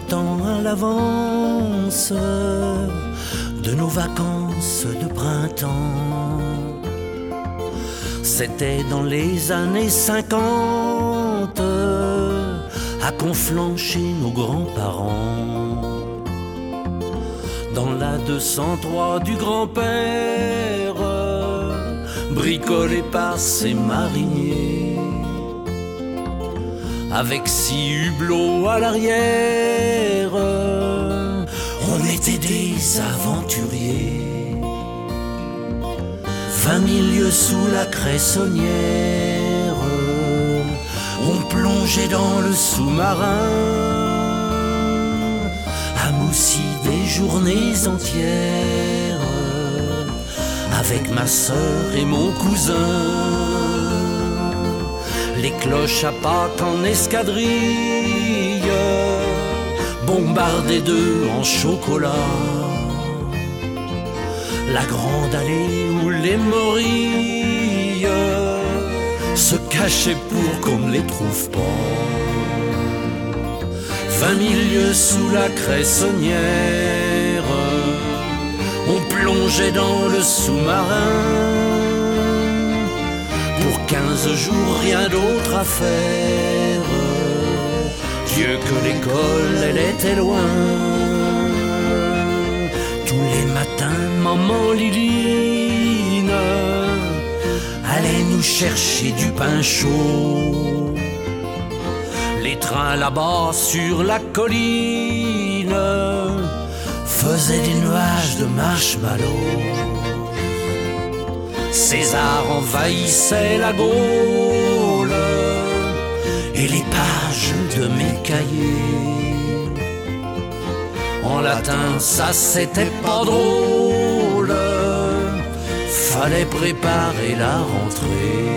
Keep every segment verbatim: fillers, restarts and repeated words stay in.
longtemps à l'avance de nos vacances de printemps. C'était dans les années cinquante, à Conflans chez nos grands-parents. Dans la deux cent trois du grand-père, bricolée par ses mariniers, avec six hublots à l'arrière, on était des aventuriers. Vingt mille lieues sous la Cressonnière, on plongeait dans le sous-marin, à Moussy des journées entières, avec ma sœur et mon cousin. Les cloches à Pâques en escadrille, bombardées d'œufs en chocolat. La grande allée où les morilles se cachaient pour qu'on ne les trouve pas. Vingt mille lieues sous la Cressonnière, on plongeait dans le sous-marin. Pour quinze jours, rien d'autre à faire. Dieu que l'école, elle était loin. Tous les matins, maman Liline allait nous chercher du pain chaud. Les trains là-bas sur la colline faisaient des nuages de marshmallows. César envahissait la Gaule et les pages de mes cahiers. En latin, ça c'était pas drôle, fallait préparer la rentrée.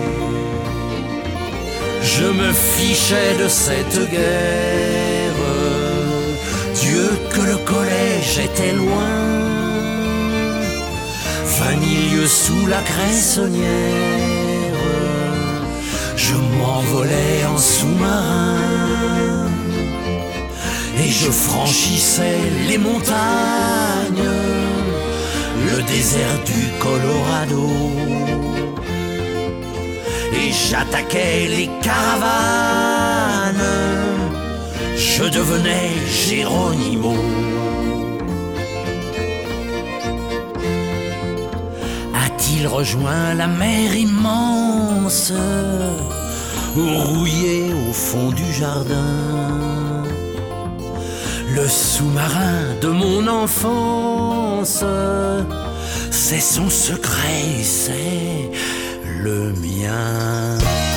Je me fichais de cette guerre, Dieu que le collège était loin. Vingt mille lieues sous la Cressonnière, je m'envolais en sous-marin et je franchissais les montagnes, le désert du Colorado, et j'attaquais les caravanes, je devenais Geronimo. A-t-il rejoint la mer immense, rouillé au fond du jardin? Le sous-marin de mon enfance, c'est son secret, c'est le mien.